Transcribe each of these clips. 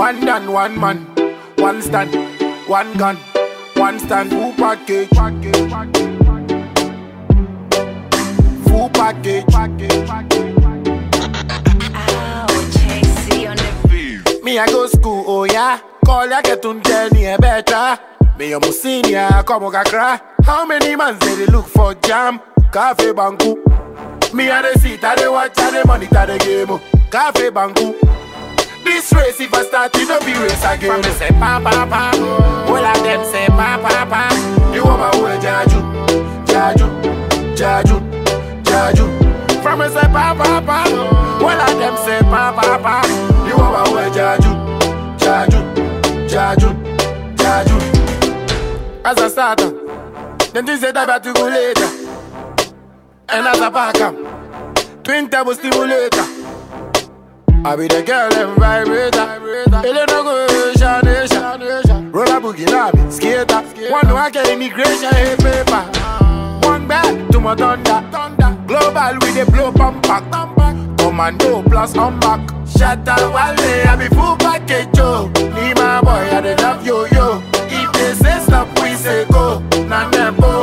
One done, one man, one stand, one gun, one stand, full package. Full package. Me I go school, oh yeah. Call ya get on journey better. Me a senior, come on cry. How many man say they look for jam? Cafe banku. Me a the seat, I the watch, I the monitor the game. Cafe banku. This race if I start, it don't be race again. From me say pa pa pa. All of them say pa pa pa. You want my way jaju, jaju, jaju, jaju. From me say pa pa pa. All of them say pa pa pa. You want my way jaju, jaju, jaju, jaju. As a starter, then this is about to go later. And as a backup, twin turbo stimulator. I be the girl and vibrator. Ele no go Shanation. Roller boogie lobby, skater. One work immigration, hey paper. One back to my thunder. Global with the blow pump back. Commando plus on back. Shatter Wale, I be full package, yo. Need my boy, I dey love yo. If they say stop, we say go. Nanembo.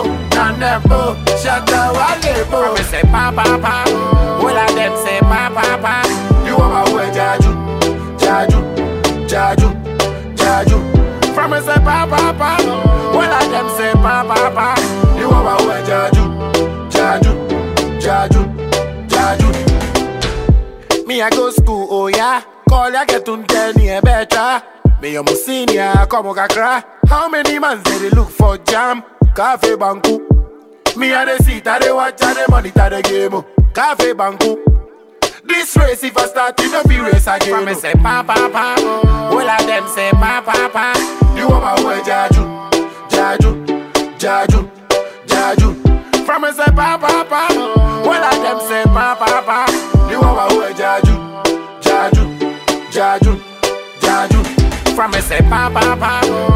Shatter Wale, bo. Me say pa pa pa. All of them say pa pa pa. You want my way, jaju, jaju, jaju, jaju. From me say pa pa pa. All of them say pa pa pa. You want my way, jaju, jaju, jaju, jaju. Me I go school, oh yeah. Call ya get on journey better. Me a senior, come on cry. How many man say they look for jam? Cafe banku. Me a the seat, I the watch, I the monitor the game. Cafe banku. This race if I start, it don't be race again. From me say pa pa pa. All of them say pa pa pa. You want my way jaju, jaju, jaju, jaju. From me say pa pa pa. All of them say pa pa pa. You want my way jaju, jaju, jaju, jaju. From me say pa pa pa.